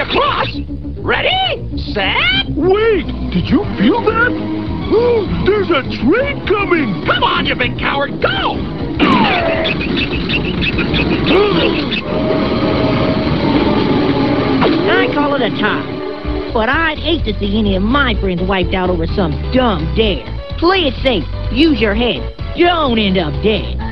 across. Ready, set. Wait, did you feel that? Oh, there's a train coming. Come on, you big coward, go! I call it a tie. But I'd hate to see any of my friends wiped out over some dumb dare. Play it safe. Use your head. Don't end up dead.